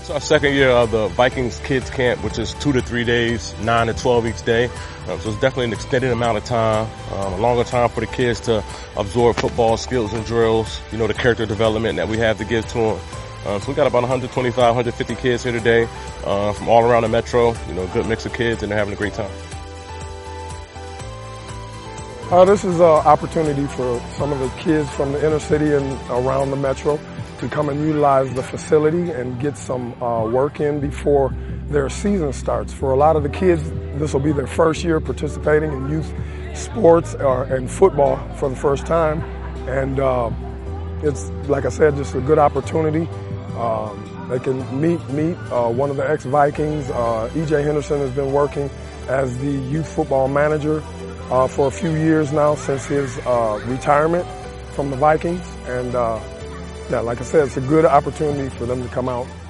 It's our second year of the Vikings Kids Camp, which is 2 to 3 days, 9 to 12 each day. So it's definitely an extended amount of time, a longer time for the kids to absorb football skills and drills, the character development that we have to give to them. So we got about 125, 150 kids here today from all around the metro, a good mix of kids, and they're having a great time. This is an opportunity for some of the kids from the inner city and around the metro to come and utilize the facility and get some work in before their season starts. For a lot of the kids, this will be their first year participating in youth sports and football for the first time. And it's, like I said, just a good opportunity. They can meet one of the ex-Vikings. E.J. Henderson has been working as the youth football manager for a few years now since his retirement from the Vikings. And yeah, like I said, it's a good opportunity for them to come out